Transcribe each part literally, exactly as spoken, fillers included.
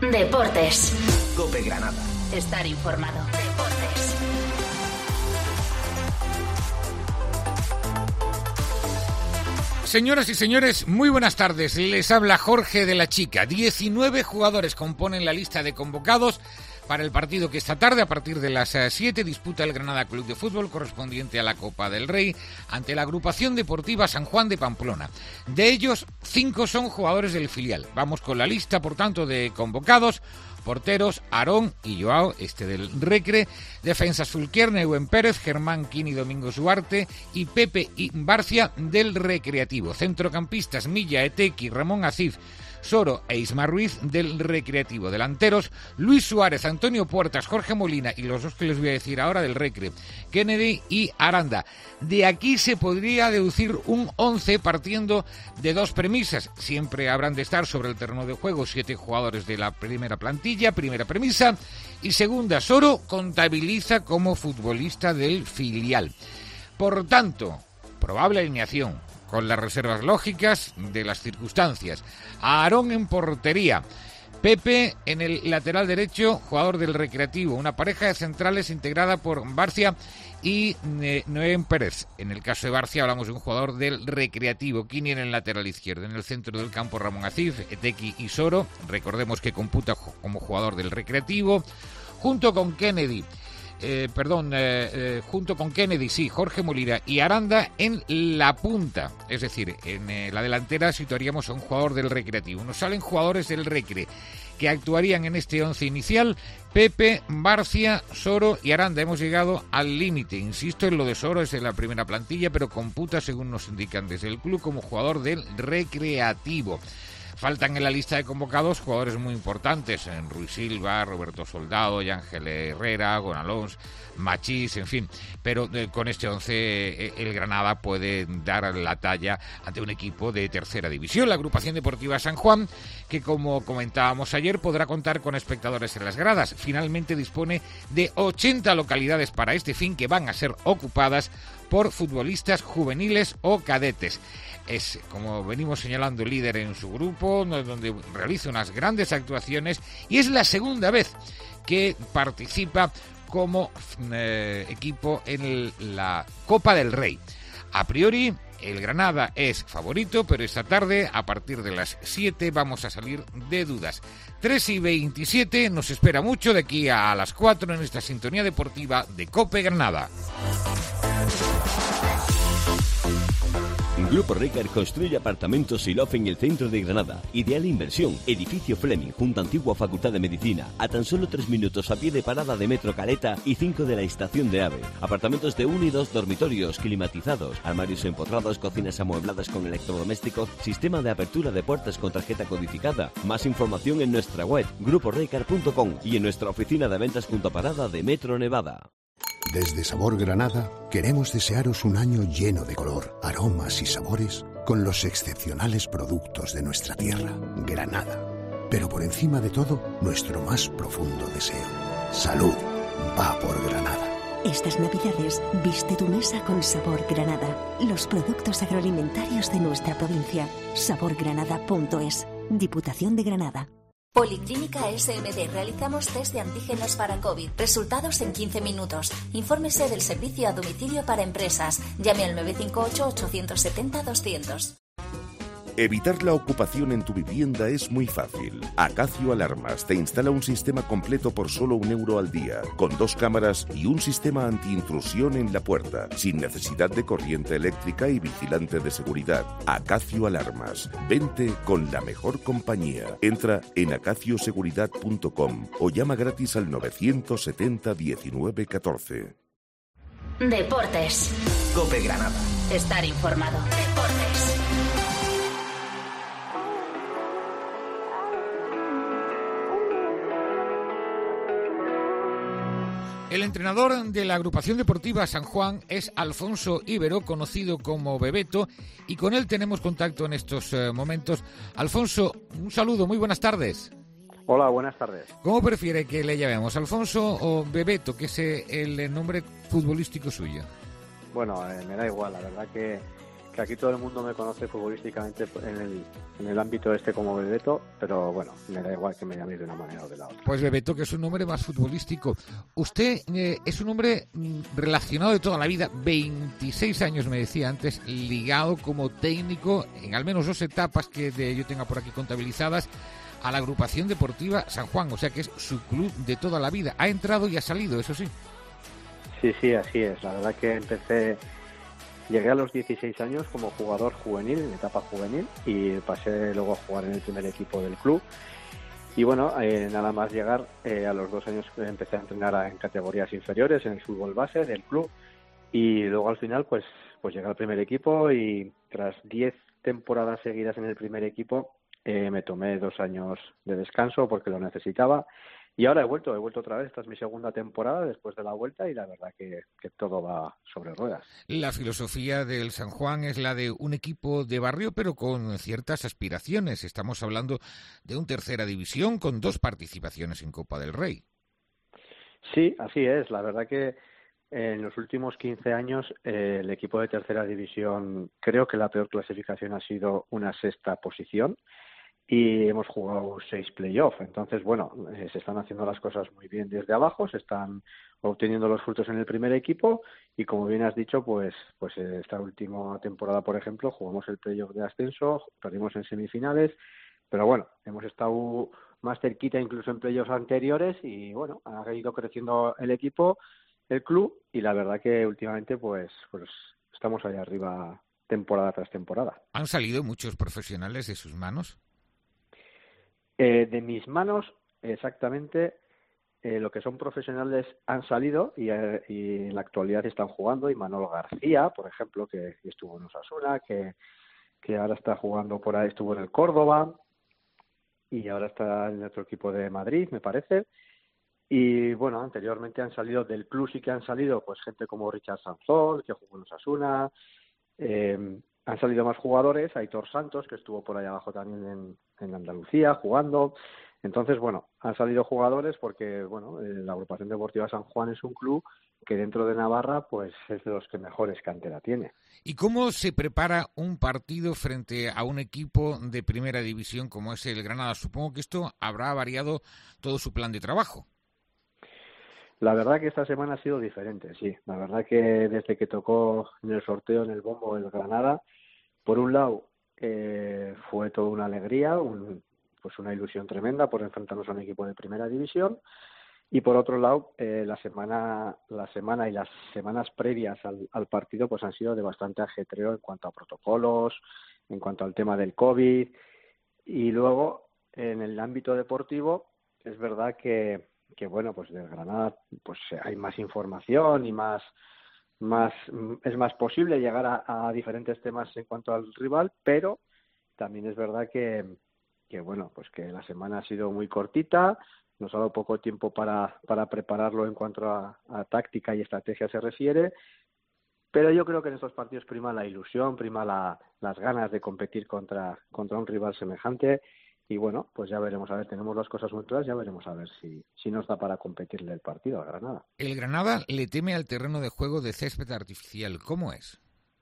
Deportes. COPE Granada. Estar informado. Deportes. Señoras y señores, muy buenas tardes. Les habla Jorge de la Chica. diecinueve jugadores componen la lista de convocados para el partido que esta tarde, a partir de las siete, disputa el Granada Club de Fútbol correspondiente a la Copa del Rey ante la agrupación deportiva San Juan de Pamplona. De ellos, cinco son jugadores del filial. Vamos con la lista, por tanto, de convocados. Porteros, Aarón y Joao, este del Recre. Defensas, Fulquier, Neuwen Pérez, Germán Quini, Domingos Duarte y Pepe y Barcia del Recreativo. Centrocampistas, Milla, Etequi, Ramón Acif, Soro e Isma Ruiz del Recreativo. Delanteros, Luis Suárez, Antonio Puertas, Jorge Molina y los dos que les voy a decir ahora del Recre, Kennedy y Aranda. De aquí se podría deducir un once partiendo de dos premisas. Siempre habrán de estar sobre el terreno de juego siete jugadores de la primera plantilla, primera premisa. Y segunda, Soro contabiliza como futbolista del filial. Por tanto, probable alineación, con las reservas lógicas de las circunstancias. Aarón en portería. Pepe en el lateral derecho, jugador del Recreativo. Una pareja de centrales integrada por Barcia y Neuwen Pérez. En el caso de Barcia hablamos de un jugador del Recreativo. Quini en el lateral izquierdo. En el centro del campo, Ramón Acif, Etequi y Soro. Recordemos que computa como jugador del Recreativo. Junto con Kennedy. Eh, perdón, eh, eh, junto con Kennedy, sí, Jorge Molina y Aranda en la punta, es decir, en eh, la delantera situaríamos a un jugador del Recreativo. Nos salen jugadores del Recre que actuarían en este once inicial: Pepe, Barcia, Soro y Aranda. Hemos llegado al límite, insisto en lo de Soro, es en la primera plantilla, pero computa, según nos indican desde el club, como jugador del Recreativo. Faltan en la lista de convocados jugadores muy importantes, en Ruiz Silva, Roberto Soldado, Ángel Herrera, Gonalons, Machís, en fin. Pero eh, con este once eh, el Granada puede dar la talla ante un equipo de tercera división. La agrupación deportiva San Juan, que como comentábamos ayer, podrá contar con espectadores en las gradas. Finalmente dispone de ochenta localidades para este fin, que van a ser ocupadas por futbolistas juveniles o cadetes. Es, como venimos señalando, líder en su grupo, donde realiza unas grandes actuaciones y es la segunda vez que participa como eh, equipo en el, la Copa del Rey. A priori, el Granada es favorito, pero esta tarde, a partir de las siete, vamos a salir de dudas. tres y veintisiete, nos espera mucho de aquí a las cuatro en esta sintonía deportiva de COPE Granada. Grupo Ricard construye apartamentos y loft en el centro de Granada. Ideal inversión. Edificio Fleming, junto a antigua Facultad de Medicina. A tan solo tres minutos a pie de parada de Metro Caleta y cinco de la estación de AVE. Apartamentos de uno y dos dormitorios, climatizados, armarios empotrados, cocinas amuebladas con electrodomésticos, sistema de apertura de puertas con tarjeta codificada. Más información en nuestra web, grupo ricard punto com, y en nuestra oficina de ventas junto a parada de Metro Nevada. Desde Sabor Granada queremos desearos un año lleno de color, aromas y sabores con los excepcionales productos de nuestra tierra, Granada. Pero por encima de todo, nuestro más profundo deseo. Salud va por Granada. Estas Navidades viste tu mesa con Sabor Granada. Los productos agroalimentarios de nuestra provincia. sabor granada punto es. Diputación de Granada. Policlínica S M D. Realizamos test de antígenos para COVID. Resultados en quince minutos. Infórmese del servicio a domicilio para empresas. Llame al nueve cinco ocho, ocho siete cero, doscientos. Evitar la ocupación en tu vivienda es muy fácil. Acacio Alarmas te instala un sistema completo por solo un euro al día, con dos cámaras y un sistema antiintrusión en la puerta, sin necesidad de corriente eléctrica y vigilante de seguridad. Acacio Alarmas. Vente con la mejor compañía. Entra en acacio seguridad punto com o llama gratis al novecientos setenta diecinueve catorce. Deportes. COPE Granada. Estar informado. Deportes. El entrenador de la agrupación deportiva San Juan es Alfonso Ibero, conocido como Bebeto, y con él tenemos contacto en estos eh, momentos. Alfonso, un saludo, muy buenas tardes. Hola, buenas tardes. ¿Cómo prefiere que le llamemos, Alfonso o Bebeto, que es el nombre futbolístico suyo? Bueno, eh, me da igual, la verdad que, que aquí todo el mundo me conoce futbolísticamente en el, en el ámbito este como Bebeto, pero bueno, me da igual que me llaméis de una manera o de la otra. Pues Bebeto, que es un hombre más futbolístico. Usted eh, es un hombre mm, relacionado de toda la vida, veintiséis años me decía antes, ligado como técnico en al menos dos etapas que de, yo tenga por aquí contabilizadas a la agrupación deportiva San Juan, o sea que es su club de toda la vida. Ha entrado y ha salido, eso sí. Sí, sí, así es. La verdad que empecé... Llegué a los dieciséis años como jugador juvenil, en etapa juvenil, y pasé luego a jugar en el primer equipo del club. Y bueno, eh, nada más llegar, eh, a los dos años empecé a entrenar en categorías inferiores, en el fútbol base del club. Y luego al final, pues, pues llegué al primer equipo y tras diez temporadas seguidas en el primer equipo, eh, me tomé dos años de descanso porque lo necesitaba. Y ahora he vuelto, he vuelto otra vez, esta es mi segunda temporada después de la vuelta y la verdad que, que todo va sobre ruedas. La filosofía del San Juan es la de un equipo de barrio pero con ciertas aspiraciones. Estamos hablando de un tercera división con dos participaciones en Copa del Rey. Sí, así es. La verdad que en los últimos quince años eh, el equipo de tercera división, creo que la peor clasificación ha sido una sexta posición. Y hemos jugado seis playoffs. Entonces, bueno, eh, se están haciendo las cosas muy bien desde abajo, se están obteniendo los frutos en el primer equipo y, como bien has dicho, pues pues esta última temporada, por ejemplo, jugamos el playoff de ascenso, perdimos en semifinales, pero bueno, hemos estado más cerquita incluso en playoffs anteriores y, bueno, ha ido creciendo el equipo, el club, y la verdad que últimamente pues pues estamos ahí arriba temporada tras temporada. ¿Han salido muchos profesionales de sus manos? Eh, de mis manos, exactamente, eh, lo que son profesionales han salido y, eh, y en la actualidad están jugando. Y Manolo García, por ejemplo, que estuvo en Osasuna, que, que ahora está jugando por ahí, estuvo en el Córdoba y ahora está en otro equipo de Madrid, me parece. Y bueno, anteriormente han salido del club, sí que han salido pues gente como Richard Sanzol, que jugó en Osasuna. Eh, han salido más jugadores, Aitor Santos, que estuvo por ahí abajo también en, en Andalucía jugando. Entonces, bueno, han salido jugadores porque, bueno, eh, la agrupación deportiva San Juan es un club que dentro de Navarra, pues es de los que mejores cantera tiene. ¿Y cómo se prepara un partido frente a un equipo de primera división como es el Granada? Supongo que esto habrá variado todo su plan de trabajo. La verdad que esta semana ha sido diferente, sí. La verdad que desde que tocó en el sorteo en el bombo el Granada, por un lado eh, fue toda una alegría, un, pues una ilusión tremenda por enfrentarnos a un equipo de primera división, y por otro lado eh, la semana la semana y las semanas previas al, al partido pues han sido de bastante ajetreo en cuanto a protocolos, en cuanto al tema del COVID, y luego en el ámbito deportivo es verdad que que bueno, pues del Granada pues hay más información y más más es más posible llegar a, a diferentes temas en cuanto al rival, pero también es verdad que que bueno, pues que la semana ha sido muy cortita, nos ha dado poco tiempo para para prepararlo en cuanto a, a táctica y estrategia se refiere, pero yo creo que en estos partidos prima la ilusión, prima la, las ganas de competir contra contra un rival semejante. Y bueno, pues ya veremos, a ver, tenemos las cosas muy claras, ya veremos a ver si, si nos da para competirle el partido al Granada. El Granada le teme al terreno de juego de césped artificial, ¿cómo es?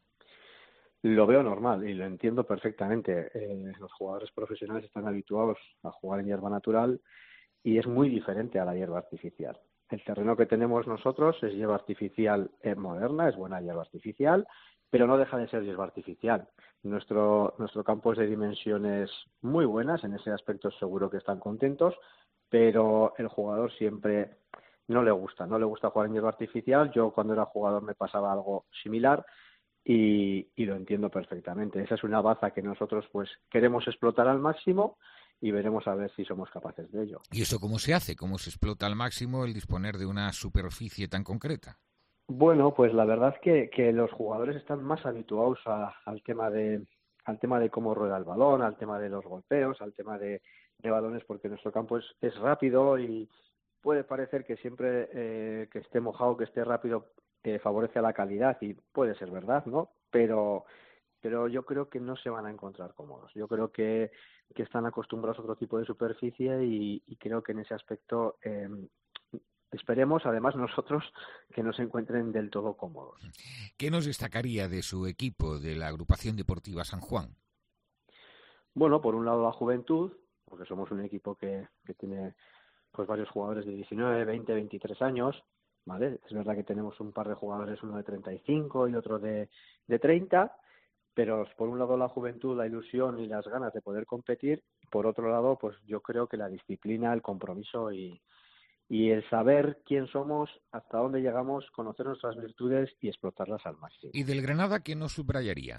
Lo veo normal y lo entiendo perfectamente. Eh, los jugadores profesionales están habituados a jugar en hierba natural y es muy diferente a la hierba artificial. El terreno que tenemos nosotros es hierba artificial eh, moderna, es buena hierba artificial, pero no deja de ser hierba artificial. Nuestro, nuestro campo es de dimensiones muy buenas, en ese aspecto seguro que están contentos, pero el jugador siempre no le gusta, no le gusta jugar en hierba artificial. Yo cuando era jugador me pasaba algo similar y, y lo entiendo perfectamente. Esa es una baza que nosotros pues queremos explotar al máximo y veremos a ver si somos capaces de ello. ¿Y eso cómo se hace? ¿Cómo se explota al máximo el disponer de una superficie tan concreta? Bueno, pues la verdad es que, que los jugadores están más habituados a, al tema de al tema de cómo rueda el balón, al tema de los golpeos, al tema de, de balones, porque nuestro campo es, es rápido y puede parecer que siempre eh, que esté mojado, que esté rápido, eh, favorece a la calidad y puede ser verdad, ¿no? Pero pero yo creo que no se van a encontrar cómodos. Yo creo que, que están acostumbrados a otro tipo de superficie y, y creo que en ese aspecto eh, esperemos además nosotros que no se encuentren del todo cómodos. ¿Qué nos destacaría de su equipo, de la agrupación deportiva San Juan? Bueno, por un lado la juventud, porque somos un equipo que, que tiene pues varios jugadores de diecinueve, veinte, veintitrés años, ¿vale? Es verdad que tenemos un par de jugadores, uno de treinta y cinco y otro de, de treinta, pero por un lado la juventud, la ilusión y las ganas de poder competir, por otro lado, pues yo creo que la disciplina, el compromiso y, y el saber quién somos, hasta dónde llegamos, conocer nuestras virtudes y explotarlas al máximo. ¿Y del Granada qué nos subrayaría?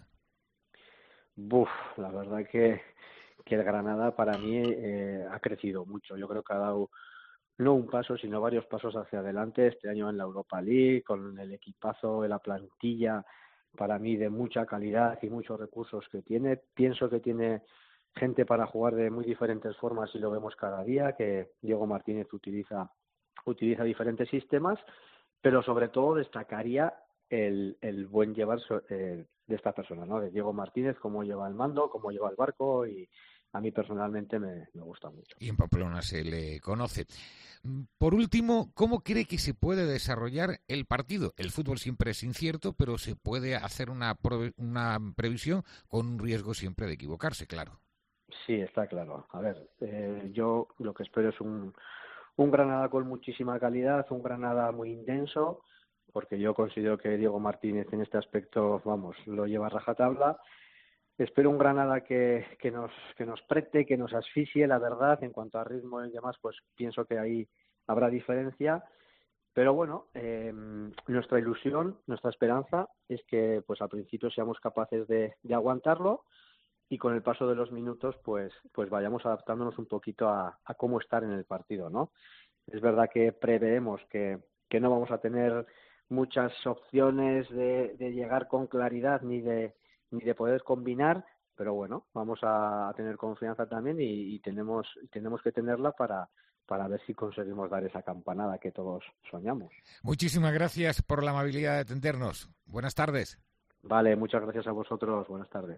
Buf, la verdad que, que el Granada para mí eh, ha crecido mucho. Yo creo que ha dado no un paso, sino varios pasos hacia adelante. Este año en la Europa League, con el equipazo de la plantilla, para mí de mucha calidad y muchos recursos que tiene. Pienso que tiene gente para jugar de muy diferentes formas y lo vemos cada día, que Diego Martínez utiliza, utiliza diferentes sistemas, pero sobre todo destacaría el, el buen llevar eh, de esta persona, ¿no? De Diego Martínez, cómo lleva el mando, cómo lleva el barco, y a mí personalmente me, me gusta mucho. Y en Pamplona se le conoce. Por último, ¿cómo cree que se puede desarrollar el partido? El fútbol siempre es incierto, pero se puede hacer una, una previsión con un riesgo siempre de equivocarse, claro. Sí, está claro. A ver, eh, yo lo que espero es un, un Granada con muchísima calidad, un Granada muy intenso, porque yo considero que Diego Martínez en este aspecto, vamos, lo lleva a rajatabla. Espero un Granada que, que nos que nos prete, que nos asfixie, la verdad. En cuanto a ritmo y demás, pues pienso que ahí habrá diferencia. Pero bueno, eh, nuestra ilusión, nuestra esperanza es que pues al principio seamos capaces de, de aguantarlo, y con el paso de los minutos pues pues vayamos adaptándonos un poquito a, a cómo estar en el partido, ¿no? Es verdad que preveemos que, que no vamos a tener muchas opciones de, de llegar con claridad ni de ni de poder combinar, pero bueno, vamos a, a tener confianza también y, y tenemos tenemos que tenerla para para ver si conseguimos dar esa campanada que todos soñamos. Muchísimas gracias por la amabilidad de atendernos. Buenas tardes. Vale, muchas gracias a vosotros. Buenas tardes.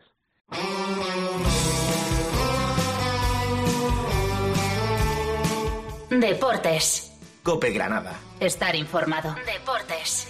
Deportes. COPE Granada. Estar informado. Deportes.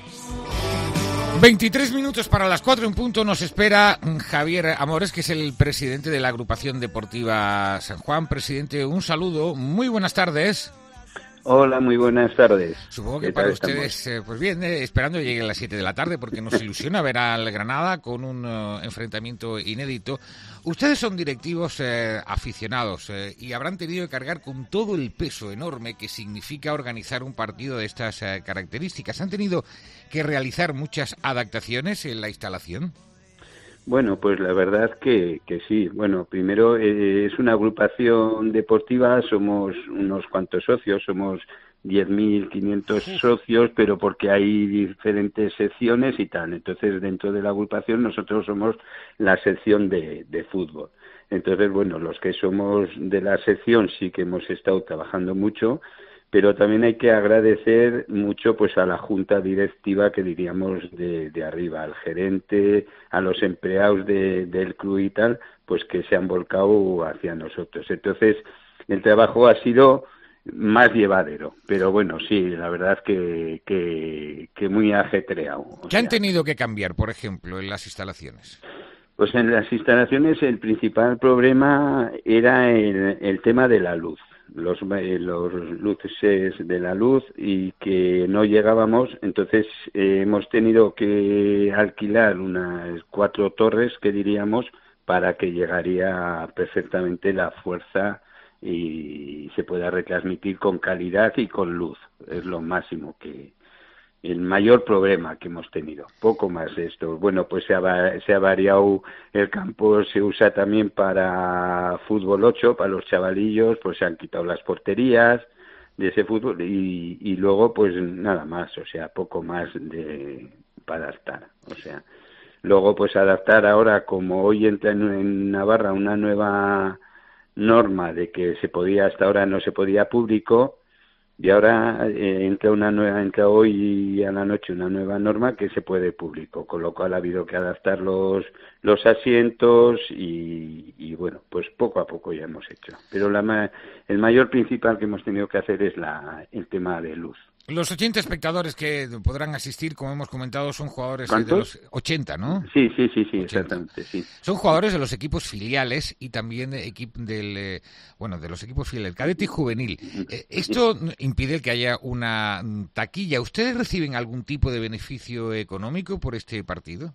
veintitrés minutos para las cuatro en punto. Nos espera Javier Amores, que es el presidente de la agrupación deportiva San Juan. Presidente, un saludo. Muy buenas tardes. Hola, muy buenas tardes. Supongo que para ustedes, eh, pues bien, eh, esperando llegue a las siete de la tarde, porque nos ilusiona ver al Granada con un uh, enfrentamiento inédito. Ustedes son directivos eh, aficionados eh, y habrán tenido que cargar con todo el peso enorme que significa organizar un partido de estas eh, características. ¿Han tenido que realizar muchas adaptaciones en la instalación? Bueno, pues la verdad que, que sí. Bueno, primero eh, es una agrupación deportiva, somos unos cuantos socios, somos diez mil quinientos socios, pero porque hay diferentes secciones y tal. Entonces, dentro de la agrupación nosotros somos la sección de, de fútbol. Entonces, bueno, los que somos de la sección sí que hemos estado trabajando mucho, pero también hay que agradecer mucho pues a la junta directiva, que diríamos de, de arriba, al gerente, a los empleados de, del club y tal, pues que se han volcado hacia nosotros. Entonces, el trabajo ha sido más llevadero, pero bueno, sí, la verdad que, que, que muy ajetreado. ¿Qué han tenido que cambiar, por ejemplo, en las instalaciones? Pues en las instalaciones el principal problema era el, el tema de la luz. Los, los luces de la luz, y que no llegábamos, entonces eh, hemos tenido que alquilar unas cuatro torres, que diríamos, para que llegaría perfectamente la fuerza y se pueda retransmitir con calidad y con luz. Es lo máximo que, el mayor problema que hemos tenido, poco más de esto. Bueno, pues se ha, se ha variado el campo, se usa también para fútbol ocho, para los chavalillos, pues se han quitado las porterías de ese fútbol y, y luego pues nada más, o sea, poco más de para adaptar, o sea, luego pues adaptar ahora, como hoy entra en, en Navarra una nueva norma de que se podía, hasta ahora no se podía público, Y ahora eh, entra una nueva, entra hoy a la noche una nueva norma que se puede público, con lo cual ha habido que adaptar los los asientos y, y bueno, pues poco a poco ya hemos hecho. Pero la, el mayor principal que hemos tenido que hacer es la, el tema de luz. Los ochenta espectadores que podrán asistir, como hemos comentado, son jugadores de los ochenta, ¿no? Sí, sí, sí, sí, exactamente, sí. Son jugadores de los equipos filiales y también de, equip, del, eh, bueno, de los equipos filiales, cadete y juvenil. Eh, ¿Esto impide que haya una taquilla? ¿Ustedes reciben algún tipo de beneficio económico por este partido?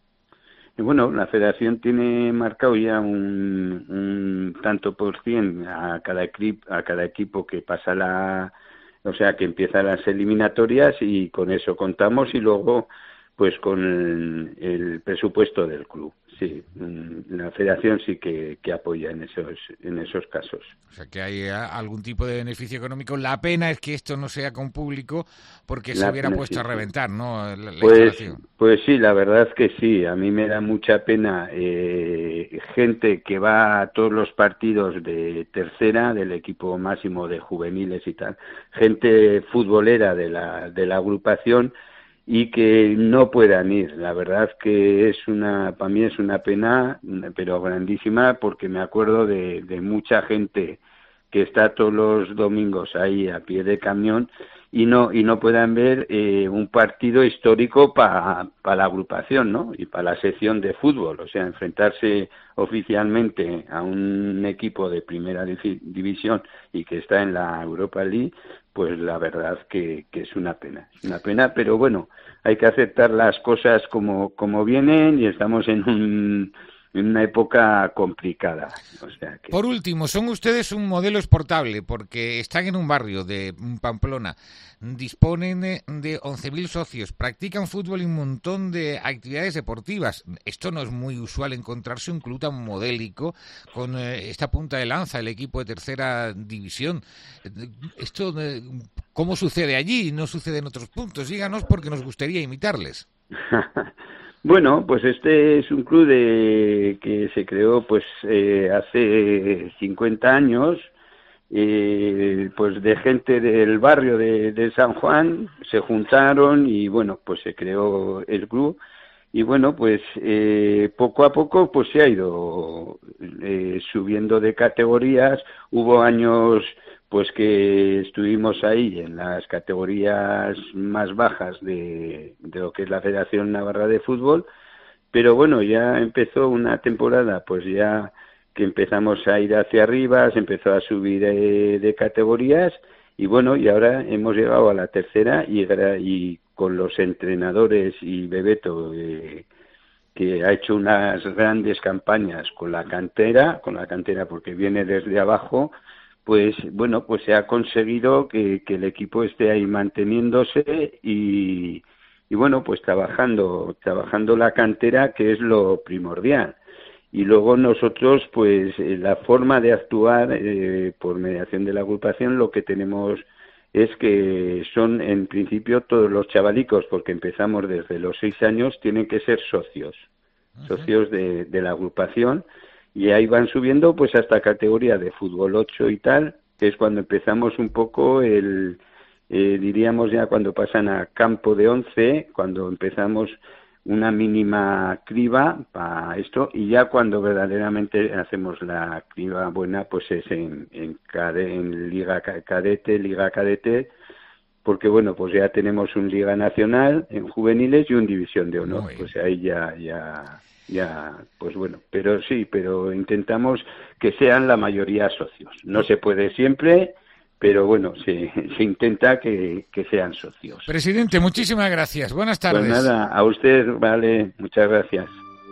Y bueno, la federación tiene marcado ya un, un tanto por cien a cada, equip, a cada equipo que pasa la... O sea, que empiezan las eliminatorias y con eso contamos y luego pues con el, el presupuesto del club. Sí, la federación sí que, que apoya en esos en esos casos. O sea, que hay algún tipo de beneficio económico. La pena es que esto no sea con público porque la se hubiera pena, puesto sí, a reventar, ¿no? La, la pues, pues sí, la verdad es que sí. A mí me da mucha pena eh, gente que va a todos los partidos de tercera, del equipo máximo de juveniles y tal, gente futbolera de la de la agrupación, y que no puedan ir. La verdad que es una, para mí es una pena, pero grandísima, porque me acuerdo de, de mucha gente que está todos los domingos ahí a pie de camión y no y no puedan ver eh, un partido histórico para pa la agrupación, ¿no? Y para la sección de fútbol, o sea, enfrentarse oficialmente a un equipo de primera división y que está en la Europa League, pues la verdad que, que es una pena, es una pena, pero bueno, hay que aceptar las cosas como, como vienen y estamos en un... en una época complicada. O sea que... Por último, son ustedes un modelo exportable porque están en un barrio de Pamplona, disponen de once mil socios, practican fútbol y un montón de actividades deportivas. Esto no es muy usual encontrarse un club tan modélico con eh, esta punta de lanza, el equipo de tercera división. Esto, eh, ¿cómo sucede allí? No sucede en otros puntos. Díganos porque nos gustaría imitarles. Bueno, pues este es un club de, que se creó pues eh, hace cincuenta años, eh, pues de gente del barrio de, de San Juan, se juntaron y bueno, pues se creó el club y bueno, pues eh, poco a poco pues se ha ido eh, subiendo de categorías. Hubo años pues que estuvimos ahí en las categorías más bajas de, de lo que es la Federación Navarra de Fútbol, pero bueno, ya empezó una temporada, pues ya que empezamos a ir hacia arriba, se empezó a subir eh, de categorías, y bueno, y ahora hemos llegado a la tercera, y, y con los entrenadores y Bebeto, eh, que ha hecho unas grandes campañas con la cantera, con la cantera porque viene desde abajo, pues bueno, pues se ha conseguido que, que el equipo esté ahí manteniéndose y, y bueno, pues trabajando, trabajando la cantera, que es lo primordial. Y luego nosotros, pues la forma de actuar eh, por mediación de la agrupación, lo que tenemos es que son en principio todos los chavalicos, porque empezamos desde los seis años, tienen que ser socios, uh-huh. socios de, de la agrupación. Y ahí van subiendo pues hasta categoría de fútbol ocho y tal, que es cuando empezamos un poco el, eh, diríamos ya cuando pasan a campo de once, cuando empezamos una mínima criba para esto, y ya cuando verdaderamente hacemos la criba buena pues es en, en, cade, en Liga Cadete, Liga Cadete, porque bueno, pues ya tenemos un Liga Nacional en juveniles y un División de Honor, pues ahí ya... ya Ya, pues bueno, pero sí, pero intentamos que sean la mayoría socios. No se puede siempre, pero bueno, se, se intenta que, que sean socios. Presidente, muchísimas gracias. Buenas tardes. Pues nada, a usted, vale, muchas gracias.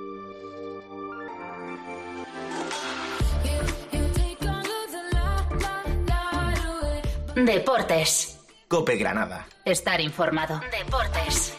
Deportes. COPE Granada. Estar informado. Deportes.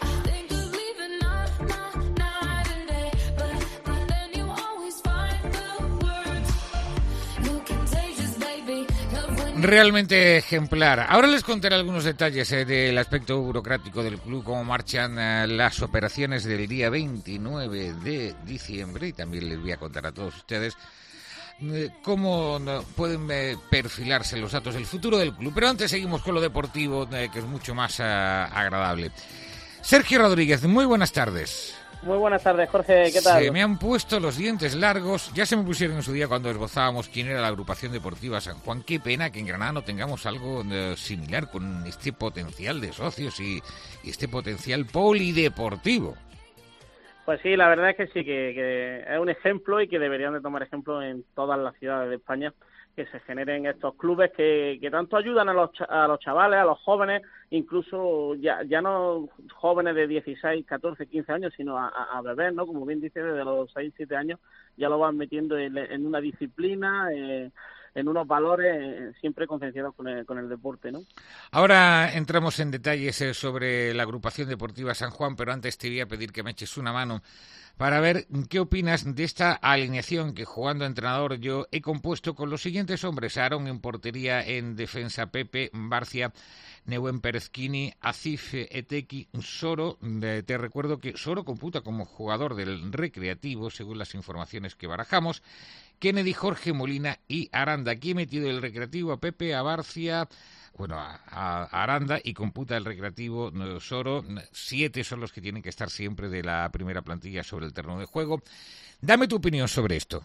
Realmente ejemplar. Ahora les contaré algunos detalles eh, del aspecto burocrático del club, cómo marchan eh, las operaciones del día veintinueve de diciembre, y también les voy a contar a todos ustedes cómo pueden perfilarse los datos del futuro del club. Pero antes seguimos con lo deportivo, que es mucho más agradable. Sergio Rodríguez, muy buenas tardes. Muy buenas tardes, Jorge, ¿qué tal? Se me han puesto los dientes largos, ya se me pusieron en su día cuando esbozábamos quién era la agrupación deportiva San Juan. Qué pena que en Granada no tengamos algo eh, similar con este potencial de socios y, y este potencial polideportivo. Pues sí, la verdad es que sí, que, que es un ejemplo y que deberían de tomar ejemplo en todas las ciudades de España, que se generen estos clubes que, que tanto ayudan a los a los chavales, a los jóvenes, incluso ya ya no jóvenes de dieciséis, catorce, quince años, sino a, a bebés, ¿no? Como bien dice, desde los seis, siete años ya lo van metiendo en, en una disciplina, eh, en unos valores eh, siempre concienciados con el, con el deporte, ¿no? Ahora entramos en detalles eh, sobre la agrupación deportiva San Juan, pero antes te voy a pedir que me eches una mano para ver qué opinas de esta alineación que, jugando a entrenador, yo he compuesto con los siguientes hombres: Aarón en portería, en defensa Pepe, Barcia, Neuen Perezquini, Acif, Eteki, Soro. Te recuerdo que Soro computa como jugador del Recreativo, según las informaciones que barajamos. Kennedy, Jorge Molina y Aranda. Aquí he metido el Recreativo a Pepe, a Barcia, bueno, a, a Aranda, y computa el Recreativo Soro. Siete son los que tienen que estar siempre de la primera plantilla sobre el terreno de juego. Dame tu opinión sobre esto.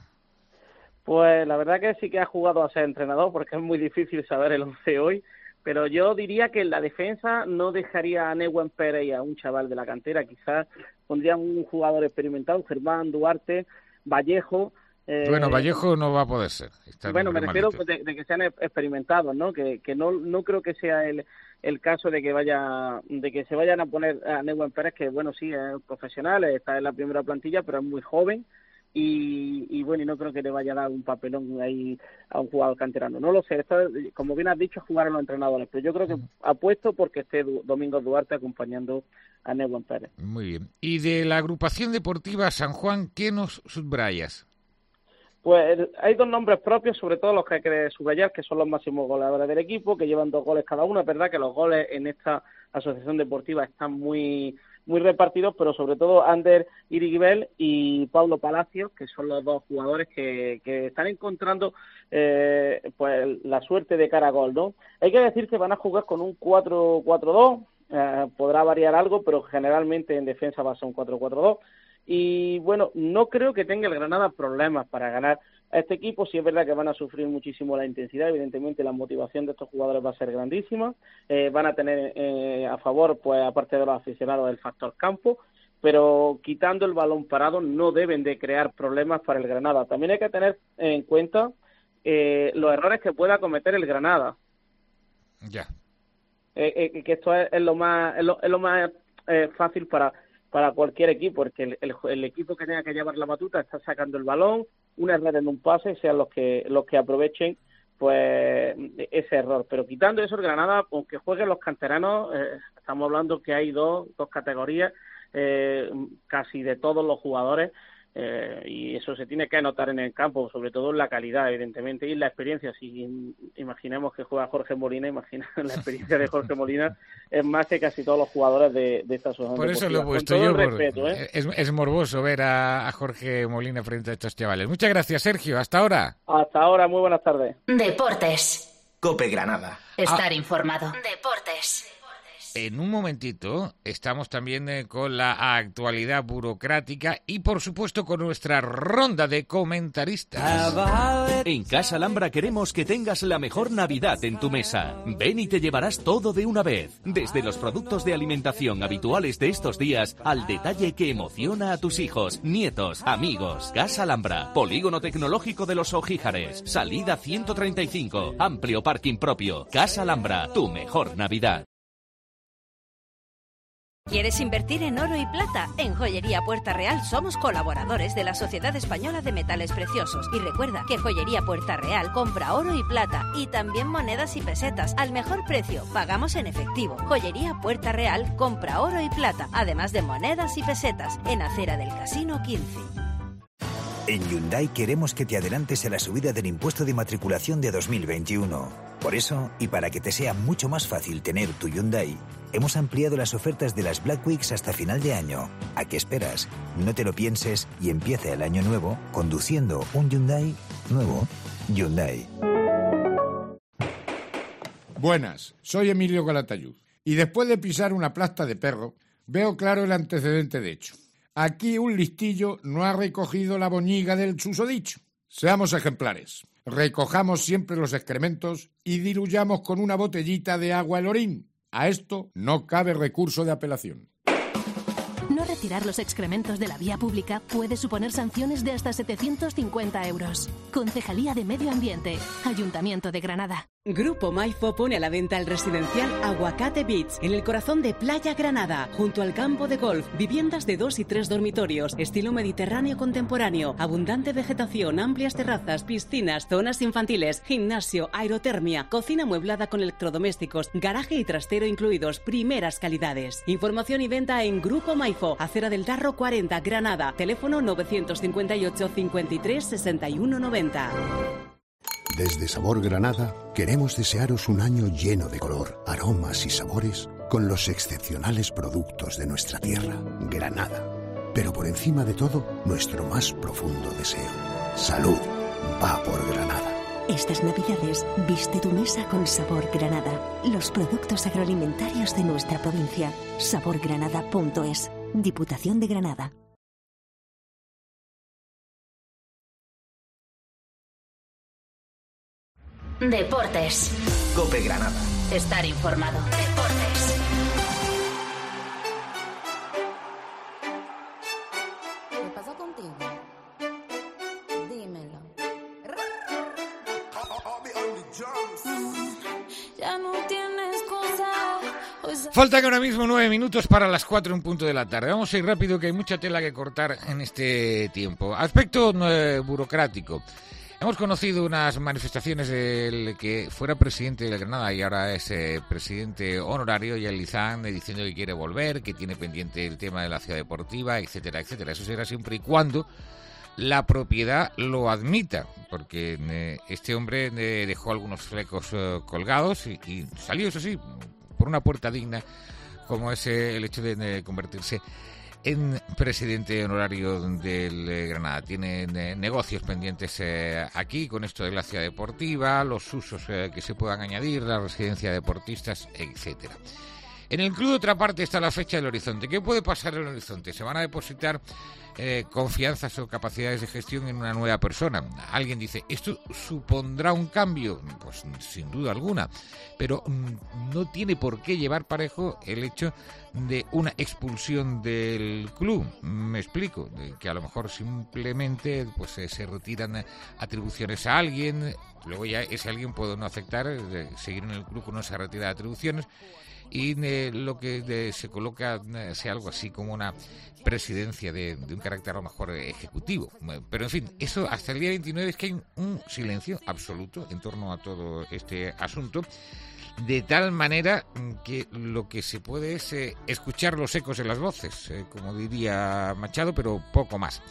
Pues la verdad que sí que ha jugado a ser entrenador, porque es muy difícil saber el once hoy, pero yo diría que en la defensa no dejaría a Neuen Pérez y a un chaval de la cantera. Quizás pondría un jugador experimentado, Germán, Duarte, Vallejo. Eh, bueno, Vallejo no va a poder ser. Está bueno, me refiero de, de que sean experimentados, ¿no? Que, que no no creo que sea el, el caso de que vaya de que se vayan a poner a Neuen Pérez, que bueno, sí, es profesional, está en la primera plantilla, pero es muy joven y, y bueno, y no creo que le vaya a dar un papelón ahí a un jugador canterano. No lo sé, esto, como bien has dicho, jugar a los entrenadores, pero yo creo que apuesto porque esté Domingo Duarte acompañando a Neuen Pérez. Muy bien. Y de la agrupación deportiva San Juan, ¿qué nos subrayas? Pues hay dos nombres propios, sobre todo los que hay que subrayar, que son los máximos goleadores del equipo, que llevan dos goles cada uno. Es verdad que los goles en esta asociación deportiva están muy muy repartidos, pero sobre todo Ander Irigibel y Pablo Palacios, que son los dos jugadores que, que están encontrando eh, pues la suerte de cara a gol, ¿no? Hay que decir que van a jugar con un cuatro cuatro dos, eh, podrá variar algo, pero generalmente en defensa va a ser un cuatro cuatro dos. Y bueno, no creo que tenga el Granada problemas para ganar a este equipo. Sí es verdad que van a sufrir muchísimo la intensidad, evidentemente la motivación de estos jugadores va a ser grandísima, eh, van a tener eh, a favor, pues aparte de los aficionados, el factor campo, pero quitando el balón parado no deben de crear problemas para el Granada. También hay que tener en cuenta eh, los errores que pueda cometer el Granada. Ya. Eh, eh, que esto es, es lo más, es lo, es lo más eh, fácil para... para cualquier equipo, porque el, el, el equipo que tenga que llevar la batuta está sacando el balón, un error en un pase, sean los que los que aprovechen pues ese error. Pero quitando eso, el Granada, aunque jueguen los canteranos, eh, estamos hablando que hay dos, dos categorías eh, casi de todos los jugadores, eh, y eso se tiene que notar en el campo, sobre todo en la calidad, evidentemente, y en la experiencia. Si imaginemos que juega Jorge Molina, imagina la experiencia de Jorge Molina es más que casi todos los jugadores de, de esta asociación. Por eso deportiva. lo he puesto Con todo yo, el respeto, por, ¿eh? es, es morboso ver a, a Jorge Molina frente a estos chavales. Muchas gracias, Sergio, hasta ahora. Hasta ahora, muy buenas tardes. Deportes. COPE Granada. Estar Ah. informado. Deportes. En un momentito estamos también eh, con la actualidad burocrática y, por supuesto, con nuestra ronda de comentaristas. En Casa Alhambra queremos que tengas la mejor Navidad en tu mesa. Ven y te llevarás todo de una vez. Desde los productos de alimentación habituales de estos días al detalle que emociona a tus hijos, nietos, amigos. Casa Alhambra, Polígono Tecnológico de los Ojíjares. Salida ciento treinta y cinco. Amplio parking propio. Casa Alhambra, tu mejor Navidad. ¿Quieres invertir en oro y plata? En Joyería Puerta Real somos colaboradores de la Sociedad Española de Metales Preciosos. Y recuerda que Joyería Puerta Real compra oro y plata y también monedas y pesetas al mejor precio. Pagamos en efectivo. Joyería Puerta Real compra oro y plata, además de monedas y pesetas, en Acera del Casino quince. En Hyundai queremos que te adelantes a la subida del impuesto de matriculación de dos mil veintiuno. Por eso, y para que te sea mucho más fácil tener tu Hyundai, hemos ampliado las ofertas de las Black Weeks hasta final de año. ¿A qué esperas? No te lo pienses y empieza el año nuevo conduciendo un Hyundai nuevo. Hyundai. Buenas, soy Emilio Calatayud. Y después de pisar una plasta de perro, veo claro el antecedente de hecho. Aquí un listillo no ha recogido la boñiga del susodicho. Seamos ejemplares. Recojamos siempre los excrementos y diluyamos con una botellita de agua el orín. A esto no cabe recurso de apelación. No retirar los excrementos de la vía pública puede suponer sanciones de hasta setecientos cincuenta euros. Concejalía de Medio Ambiente, Ayuntamiento de Granada. Grupo Maifo pone a la venta el residencial Aguacate Beach, en el corazón de Playa Granada, junto al campo de golf, viviendas de dos y tres dormitorios, estilo mediterráneo contemporáneo, abundante vegetación, amplias terrazas, piscinas, zonas infantiles, gimnasio, aerotermia, cocina amueblada con electrodomésticos, garaje y trastero incluidos, primeras calidades. Información y venta en Grupo Maifo, Acera del Darro cuarenta, Granada, teléfono novecientos cincuenta y ocho, cincuenta y tres, sesenta y uno, noventa. Desde Sabor Granada queremos desearos un año lleno de color, aromas y sabores con los excepcionales productos de nuestra tierra, Granada. Pero por encima de todo, nuestro más profundo deseo. Salud va por Granada. Estas Navidades viste tu mesa con Sabor Granada. Los productos agroalimentarios de nuestra provincia. sabor granada punto es. Diputación de Granada. Deportes. COPE Granada. Estar informado. Deportes. ¿Qué pasa contigo? Dímelo. Ya no tienes cosa. Faltan ahora mismo nueve minutos para las cuatro en punto de la tarde. Vamos a ir rápido, que hay mucha tela que cortar en este tiempo. Aspecto eh, burocrático. Hemos conocido unas manifestaciones del que fuera presidente de Granada y ahora es eh, presidente honorario, Yael Lizán, eh, diciendo que quiere volver, que tiene pendiente el tema de la ciudad deportiva, etcétera, etcétera. Eso será siempre y cuando la propiedad lo admita, porque eh, este hombre eh, dejó algunos flecos eh, colgados y, y salió, eso sí, por una puerta digna, como es eh, el hecho de, de convertirse en presidente honorario del eh, Granada. Tiene eh, negocios pendientes eh, aquí con esto de la ciudad deportiva, los usos eh, que se puedan añadir, la residencia de deportistas, etcétera. En el club, de otra parte, está la fecha del horizonte. ¿Qué puede pasar en el horizonte? Se van a depositar eh, confianzas o capacidades de gestión en una nueva persona. Alguien dice, ¿esto supondrá un cambio? Pues sin duda alguna, pero mm, no tiene por qué llevar parejo el hecho de una expulsión del club. Me explico, de que a lo mejor simplemente pues eh, se retiran atribuciones a alguien, luego ya ese alguien puede no aceptar eh, seguir en el club con esa retirada de atribuciones, y eh, lo que de, se coloca eh, sea algo así como una presidencia de, de un carácter a lo mejor ejecutivo. Pero en fin, eso hasta el día veintinueve es que hay un, un silencio absoluto en torno a todo este asunto, de tal manera que lo que se puede es eh, escuchar los ecos de las voces, eh, como diría Machado, pero poco más.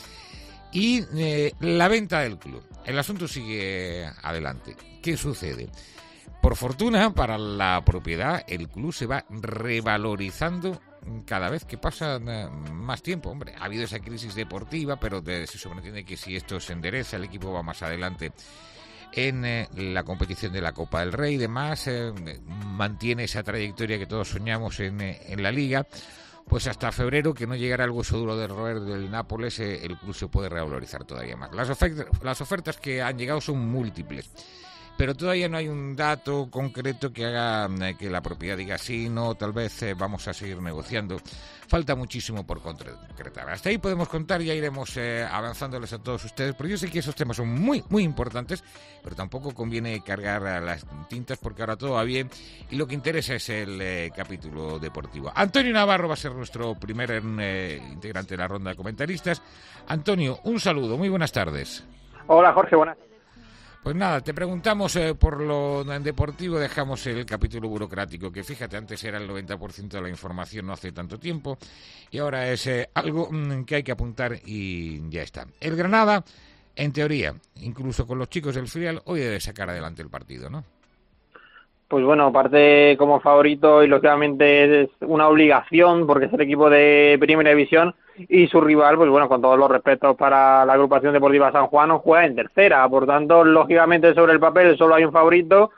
Y eh, la venta del club. El asunto sigue adelante. ¿Qué sucede? Por fortuna para la propiedad, el club se va revalorizando cada vez que pasa más tiempo. Hombre, ha habido esa crisis deportiva, pero se sobreentiende que si esto se endereza, el equipo va más adelante en eh, la competición de la Copa del Rey y demás, eh, mantiene esa trayectoria que todos soñamos en, eh, en la Liga. Pues hasta febrero, que no llegará el hueso duro de roer del Nápoles, eh, el club se puede revalorizar todavía más. Las ofertas, las ofertas que han llegado son múltiples, pero todavía no hay un dato concreto que haga eh, que la propiedad diga sí, no, tal vez eh, vamos a seguir negociando. Falta muchísimo por concretar. Hasta ahí podemos contar, ya iremos eh, avanzándoles a todos ustedes, pero yo sé que esos temas son muy, muy importantes, pero tampoco conviene cargar a las tintas porque ahora todo va bien y lo que interesa es el eh, capítulo deportivo. Antonio Navarro va a ser nuestro primer eh, integrante de la ronda de comentaristas. Antonio, un saludo, muy buenas tardes. Hola Jorge, buenas tardes. Pues nada, te preguntamos eh, por lo deportivo, dejamos el capítulo burocrático, que fíjate, antes era el noventa por ciento de la información no hace tanto tiempo, y ahora es eh, algo mm, que hay que apuntar y ya está. El Granada, en teoría, incluso con los chicos del filial, hoy debe sacar adelante el partido, ¿no? Pues bueno, parte como favorito y lógicamente es una obligación porque es el equipo de Primera División y su rival, pues bueno, con todos los respetos para la agrupación deportiva San Juan, juega en tercera, por tanto, lógicamente sobre el papel solo hay un favorito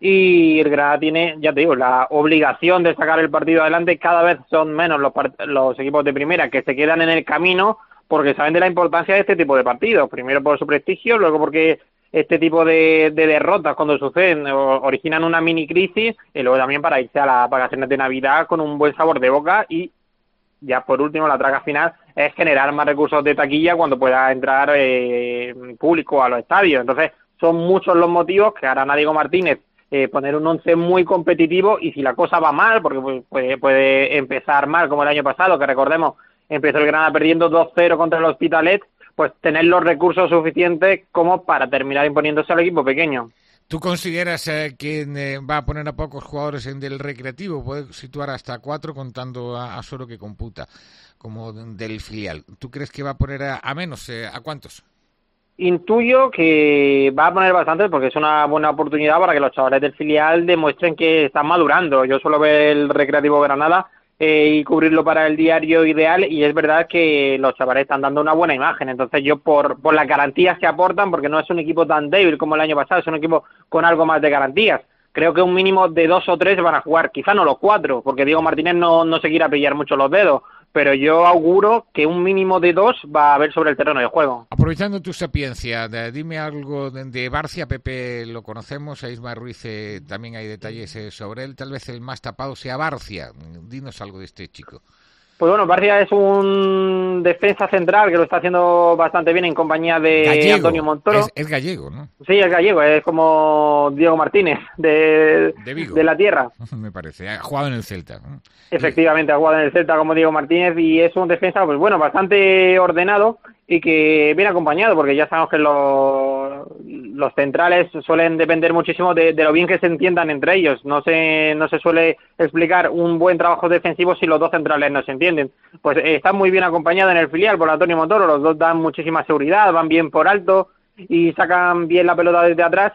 y el Granada tiene, ya te digo, la obligación de sacar el partido adelante. Cada vez son menos los, los equipos de primera que se quedan en el camino porque saben de la importancia de este tipo de partidos, primero por su prestigio, luego porque este tipo de, de derrotas cuando suceden originan una mini crisis y luego también para irse a las vacaciones de Navidad con un buen sabor de boca y ya por último la traga final es generar más recursos de taquilla cuando pueda entrar eh, público a los estadios. Entonces son muchos los motivos que harán a Diego Martínez eh, poner un once muy competitivo y si la cosa va mal, porque puede, puede empezar mal como el año pasado, que recordemos empezó el Granada perdiendo dos cero contra el Hospitalet, pues tener los recursos suficientes como para terminar imponiéndose al equipo pequeño. ¿Tú consideras eh, que eh, va a poner a pocos jugadores en del Recreativo? Puede situar hasta cuatro contando a, a Soro que computa como del filial. ¿Tú crees que va a poner a, a menos? Eh, ¿A cuántos? Intuyo que va a poner bastantes porque es una buena oportunidad para que los chavales del filial demuestren que están madurando. Yo suelo ver el Recreativo Granada Eh, y cubrirlo para el diario Ideal y es verdad que los chavales están dando una buena imagen, entonces yo por por las garantías que aportan, porque no es un equipo tan débil como el año pasado, es un equipo con algo más de garantías, creo que un mínimo de dos o tres van a jugar, quizá no los cuatro, porque Diego Martínez no, no se quiera pillar mucho los dedos, pero yo auguro que un mínimo de dos va a haber sobre el terreno de juego. Aprovechando tu sapiencia, de, dime algo de, de Barcia. Pepe lo conocemos, a Isma Ruiz eh, también hay detalles eh, sobre él, tal vez el más tapado sea Barcia. Dinos algo de este chico. Pues bueno, Barcia es un defensa central que lo está haciendo bastante bien en compañía de gallego. Antonio Montoro. Es, es gallego, ¿no? Sí, es gallego, es como Diego Martínez de, de, Vigo. de la tierra. Me parece, ha jugado en el Celta. Efectivamente, ha jugado en el Celta como Diego Martínez y es un defensa, pues bueno, bastante ordenado y que viene acompañado, porque ya sabemos que los, los centrales suelen depender muchísimo de, de lo bien que se entiendan entre ellos. No se, no se suele explicar un buen trabajo defensivo si los dos centrales no se entienden. Pues eh, está muy bien acompañado en el filial por Antonio Montoro, los dos dan muchísima seguridad, van bien por alto y sacan bien la pelota desde atrás.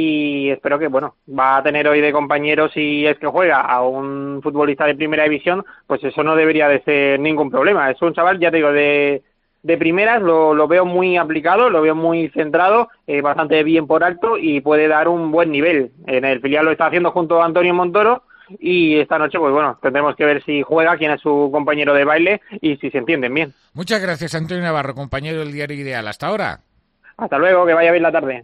Y espero que, bueno, va a tener hoy de compañero, si es que juega a un futbolista de primera división, pues eso no debería de ser ningún problema. Es un chaval, ya te digo, de, de primeras, lo, lo veo muy aplicado, lo veo muy centrado, eh, bastante bien por alto y puede dar un buen nivel. En el filial lo está haciendo junto a Antonio Montoro y esta noche, pues bueno, tendremos que ver si juega, quién es su compañero de baile y si se entienden bien. Muchas gracias, Antonio Navarro, compañero del Diario Ideal. Hasta ahora. Hasta luego, que vaya bien la tarde.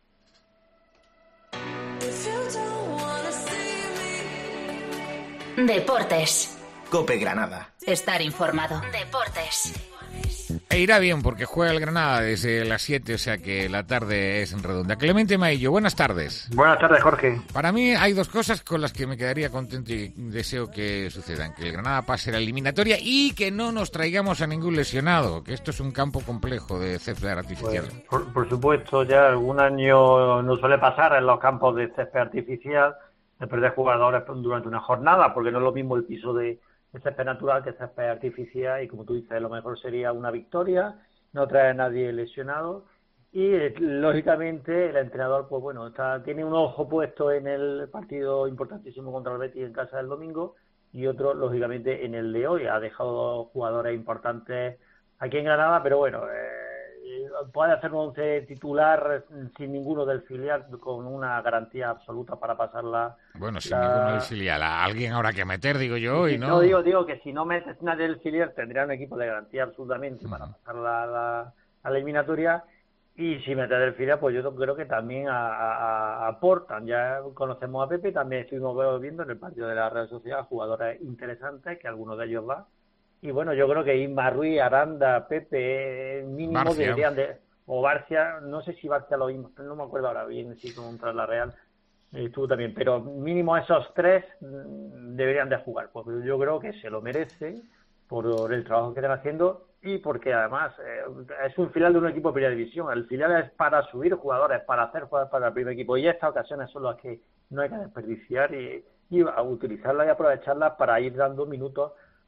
Deportes. COPE Granada. Estar informado. Deportes. E irá bien porque juega el Granada desde las siete, o sea que la tarde es redonda. Clemente Maillo, buenas tardes. Buenas tardes, Jorge. Para mí hay dos cosas con las que me quedaría contento y deseo que sucedan. Que el Granada pase la eliminatoria y que no nos traigamos a ningún lesionado, que esto es un campo complejo de césped artificial. Pues, por, por supuesto, ya algún año nos suele pasar en los campos de césped artificial de perder jugadores durante una jornada, porque no es lo mismo el piso de, de césped natural que césped artificial, y como tú dices, lo mejor sería una victoria, no traer a nadie lesionado, y eh, lógicamente el entrenador, pues bueno, está, tiene un ojo puesto en el partido importantísimo contra el Betis en casa del domingo, y otro, lógicamente, en el de hoy. Ha dejado jugadores importantes aquí en Granada, pero bueno, eh, puede hacer un once titular sin ninguno del filial, con una garantía absoluta para pasar la... Bueno, sin la... ninguno del filial. A alguien habrá que meter, digo yo, y no... No, digo, digo que si no metes nadie del filial, tendría un equipo de garantía absolutamente uh-huh. para pasar la, la, la eliminatoria. Y si metes del filial, pues yo creo que también a, a, a aportan. Ya conocemos a Pepe, también estuvimos viendo en el partido de la Real Sociedad jugadores interesantes, que algunos de ellos va. Y bueno, yo creo que Isma Ruiz, Aranda, Pepe, mínimo Barcia. Deberían de... O Barcia, no sé si Barcia lo vimos, no me acuerdo ahora bien si contra la Real estuvo también, pero mínimo esos tres deberían de jugar, porque yo creo que se lo merece por el trabajo que están haciendo y porque además eh, es un filial de un equipo de primera división. El filial es para subir jugadores, para hacer jugadores para el primer equipo, y estas ocasiones son las que no hay que desperdiciar y, y a utilizarlas y aprovecharlas para ir dando minutos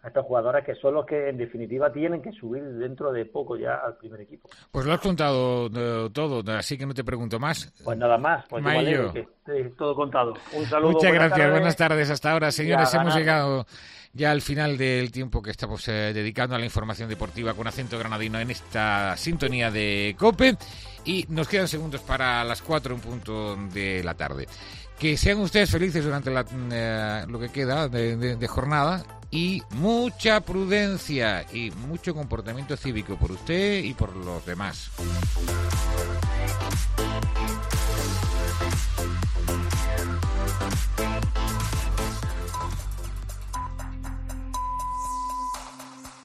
a estos jugadores que son los que en definitiva tienen que subir dentro de poco ya al primer equipo. Pues lo has contado eh, todo, así que no te pregunto más. Pues nada más, pues Mayo. Que esté todo contado. Un saludo. Muchas gracias, tardes. buenas tardes hasta ahora, señores. Hemos ganar. llegado ya al final del tiempo que estamos eh, dedicando a la información deportiva con acento granadino en esta sintonía de COPE, y nos quedan segundos para las cuatro en punto de la tarde. Que sean ustedes felices durante la, eh, lo que queda de, de, de jornada, y mucha prudencia y mucho comportamiento cívico por usted y por los demás.